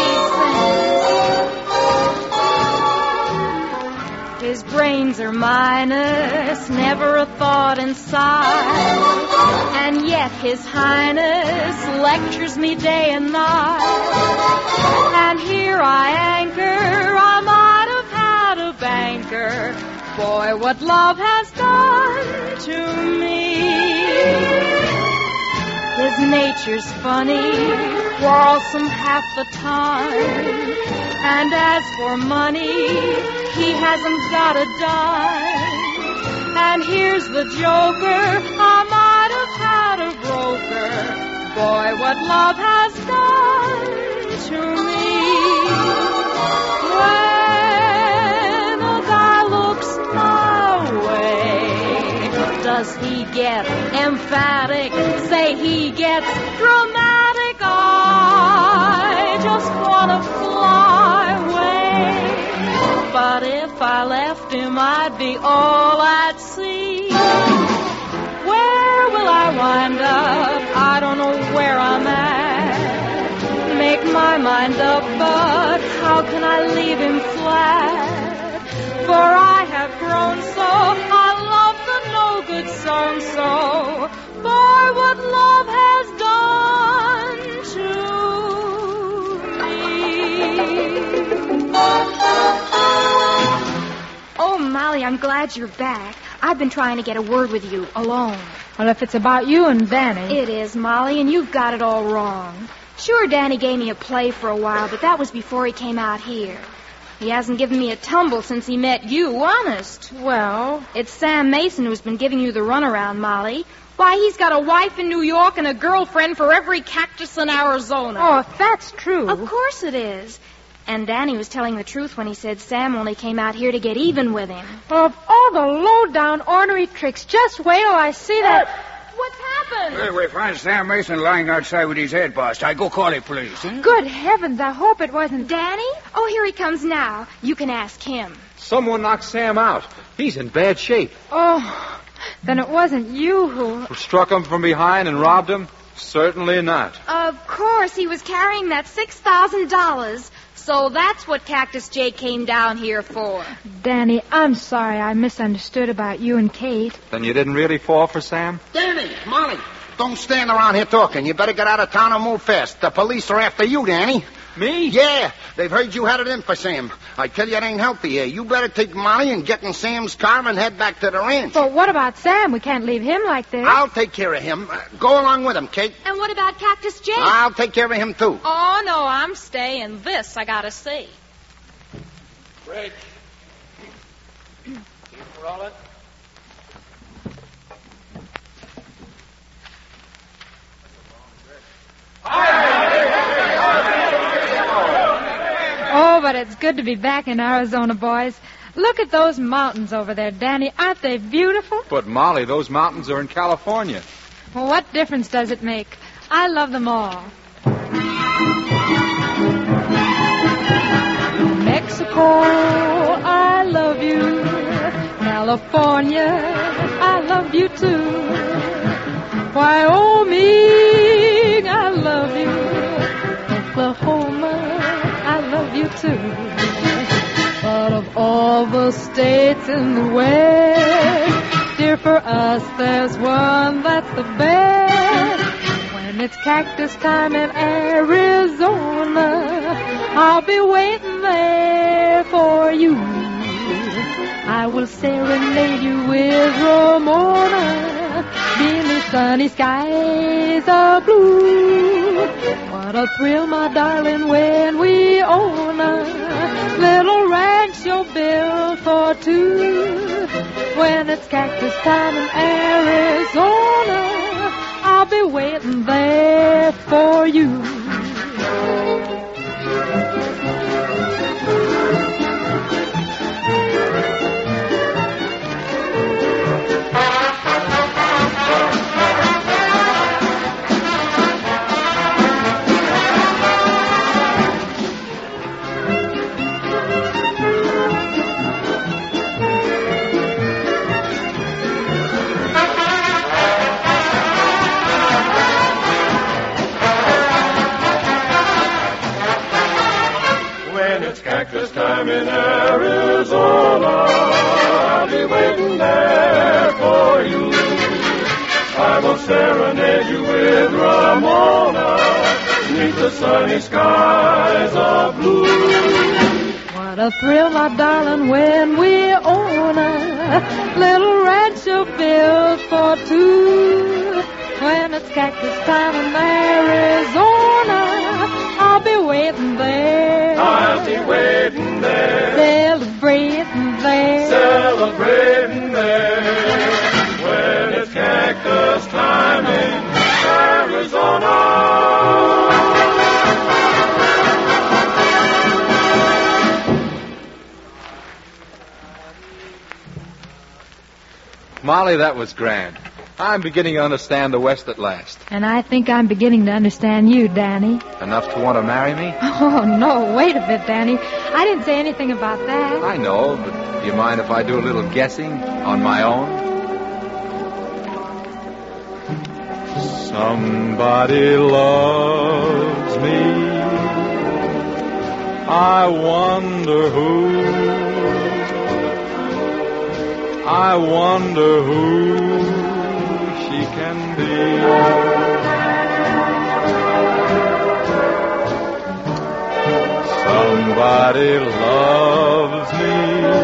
do these things? His brains are minus, never a thought inside. And yet his highness lectures me day and night. And here I anchor, I might have had a banker. Boy, what love has done to me. His nature's funny, quarrelsome half the time. And as for money, he hasn't got a dime. And here's the joker, I might have had a broker. Boy, what love has done to me. When a guy looks my way, does he get emphatic? Say he gets dramatic. I just want to fly away. But if I left him, I'd be all at sea. Where will I wind up? I don't know where I'm at. Make my mind up, but how can I leave him flat? For I have grown so, I love the no-good song-so. For what love has done to me. Oh, Molly, I'm glad you're back. I've been trying to get a word with you, alone. Well, if it's about you and Danny... It is, Molly, and you've got it all wrong. Sure, Danny gave me a play for a while, but that was before he came out here. He hasn't given me a tumble since he met you, honest. Well... It's Sam Mason who's been giving you the runaround, Molly. Why, he's got a wife in New York and a girlfriend for every cactus in Arizona. Oh, if that's true... Of course it is. And Danny was telling the truth when he said Sam only came out here to get even with him. Well, of all the low-down, ornery tricks, just wait till I see that... What's happened? Well, we find Sam Mason lying outside with his head bust. I go call the police. Huh? Good heavens, I hope it wasn't... Danny? Oh, here he comes now. You can ask him. Someone knocked Sam out. He's in bad shape. Oh, then it wasn't you who... Who struck him from behind and robbed him? Certainly not. Of course, he was carrying that six thousand dollars. So that's what Cactus Jake came down here for. Danny, I'm sorry I misunderstood about you and Kate. Then you didn't really fall for Sam? Danny, Molly, don't stand around here talking. You better get out of town and move fast. The police are after you, Danny. Me? Yeah, they've heard you had it in for Sam. I tell you, it ain't healthy here. You better take Molly and get in Sam's car and head back to the ranch. But what about Sam? We can't leave him like this. I'll take care of him. Uh, go along with him, Kate. And what about Cactus Jake? I'll take care of him, too. Oh, no, I'm staying. This I gotta see. Rich. Keep rolling. Oh, but it's good to be back in Arizona, boys. Look at those mountains over there, Danny. Aren't they beautiful? But, Molly, those mountains are in California. Well, what difference does it make? I love them all. Mexico, I love you. California, I love you too. Wyoming, I love you. Oklahoma, I love you too. But of all the states in the West, dear, for us there's one that's the best. When it's cactus time in Arizona, I'll be waiting there for you. I will serenade you with Ramona, beneath sunny skies of blue. What a thrill, my darling, when we own a little rancho built for two. When it's cactus time in Arizona, I'll be waiting there for you. Cactus time in Arizona, I'll be waiting there for you. I will serenade you with Ramona, beneath the sunny skies of blue. What a thrill, my darling, when we own a little rancho built for two. When it's cactus time in Arizona, I'll be waiting there. I'll be waiting there. Celebrating there. Celebrating there. When it's cactus time in Arizona. Molly, that was grand. I'm beginning to understand the West at last. And I think I'm beginning to understand you, Danny. Enough to want to marry me? Oh, no, wait a bit, Danny. I didn't say anything about that. I know, but do you mind if I do a little guessing on my own? Somebody loves me. I wonder who. I wonder who she can be. Somebody loves me.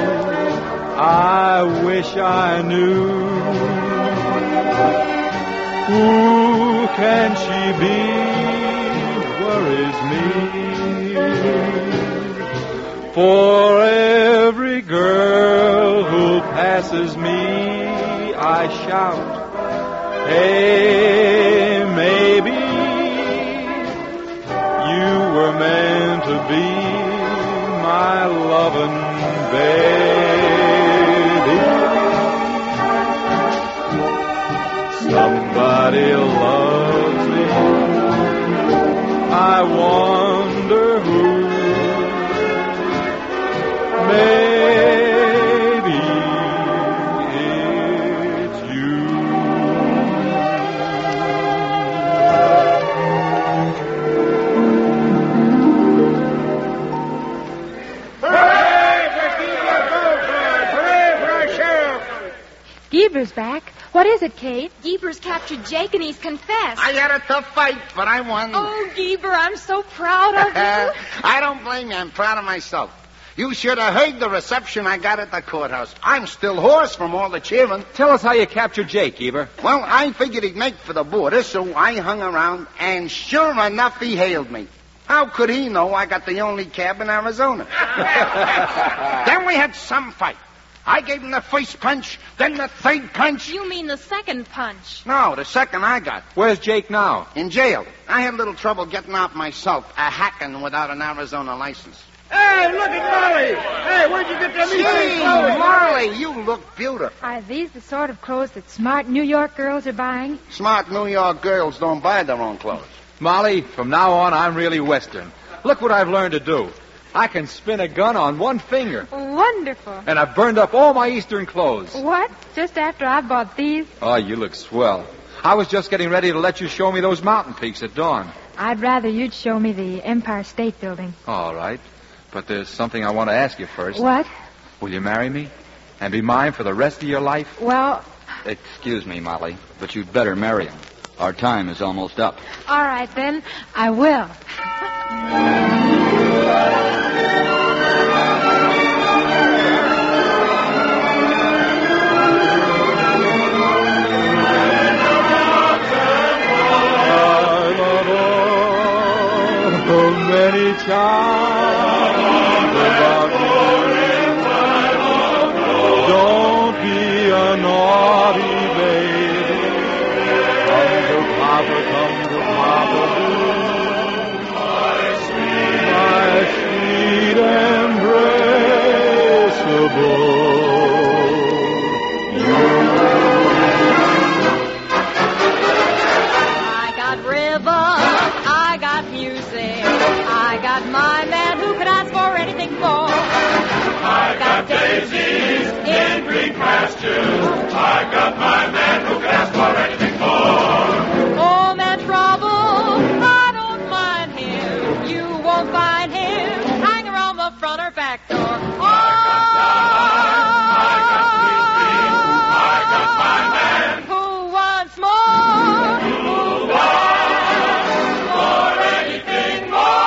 I wish I knew. Who can she be? Worries me. For every girl who passes me, I shout, hey, maybe you were meant to be my loving baby. Somebody loves me. I wonder who. Maybe it's you. Geber's back. What is is it, Kate? Geber's captured Jake and he's confessed. I had a tough fight, but I won. Oh, Geber, I'm so proud of you. I don't blame you. I'm proud of myself. You should have heard the reception I got at the courthouse. I'm still hoarse from all the cheering. Tell us how you captured Jake, Geber. Well, I figured he'd make for the border, so I hung around, and sure enough, he hailed me. How could he know I got the only cab in Arizona? Then we had some fight. I gave him the first punch, then the third punch. You mean the second punch? No, the second I got. Where's Jake now? In jail. I had a little trouble getting out myself, a hacking without an Arizona license. Hey, look at Molly. Hey, where'd you get them Gee, these clothes? Molly, you look beautiful. Are these the sort of clothes that smart New York girls are buying? Smart New York girls don't buy their own clothes. Molly, from now on, I'm really Western. Look what I've learned to do. I can spin a gun on one finger. Wonderful. And I've burned up all my Eastern clothes. What? Just after I bought these? Oh, you look swell. I was just getting ready to let you show me those mountain peaks at dawn. I'd rather you'd show me the Empire State Building. All right. But there's something I want to ask you first. What? Will you marry me? And be mine for the rest of your life? Well... Excuse me, Molly, but you'd better marry him. Our time is almost up. All right, then. I will. Many charms about you. Don't be a naughty baby. Come to Papa, come to Papa, my sweet, my sweet embraceable. I got rhythm, I got music. I got my man who could ask for anything more. I got daisies in green pastures. I got my man who could ask for anything more. Oh, man, trouble, I don't mind him. You won't find him hang around the front or back door. Oh, I got sweet dreams. I got my man. who wants more? Who wants for anything more?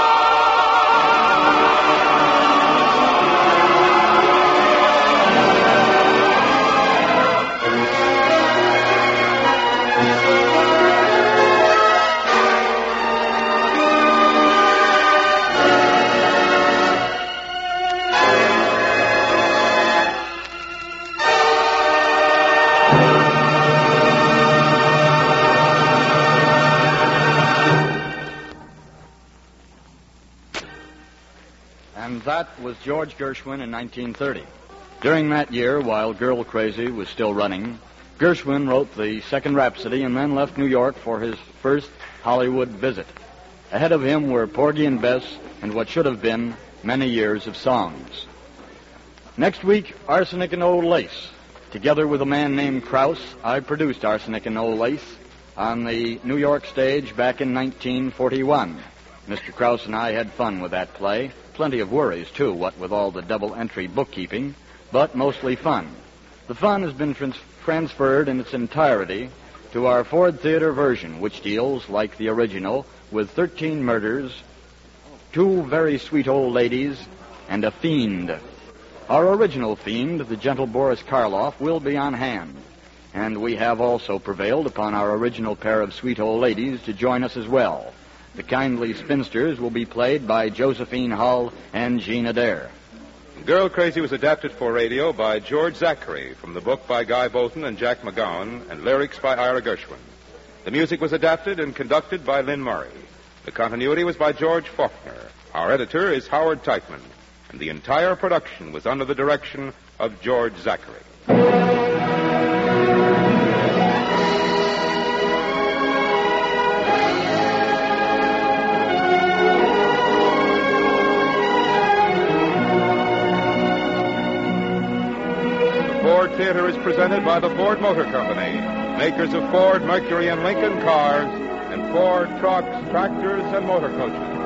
And that was George Gershwin in nineteen thirty. During that year, while Girl Crazy was still running, Gershwin wrote the second Rhapsody and then left New York for his first Hollywood visit. Ahead of him were Porgy and Bess and what should have been many years of songs. Next week, Arsenic and Old Lace. Together with a man named Krause, I produced Arsenic and Old Lace on the New York stage back in nineteen forty-one. Mister Krause and I had fun with that play. Plenty of worries, too, what with all the double-entry bookkeeping, but mostly fun. The fun has been trans- transferred in its entirety to our Ford Theater version, which deals, like the original, with thirteen murders, two very sweet old ladies, and a fiend. Our original fiend, the gentle Boris Karloff, will be on hand. And we have also prevailed upon our original pair of sweet old ladies to join us as well. The kindly spinsters will be played by Josephine Hull and Jean Adair. Girl Crazy was adapted for radio by George Zachary from the book by Guy Bolton and Jack McGowan and lyrics by Ira Gershwin. The music was adapted and conducted by Lynn Murray. The continuity was by George Faulkner. Our editor is Howard Teichman. And the entire production was under the direction of George Zachary. Ford Theater is presented by the Ford Motor Company, makers of Ford, Mercury, and Lincoln cars, and Ford trucks, tractors, and motor coaches.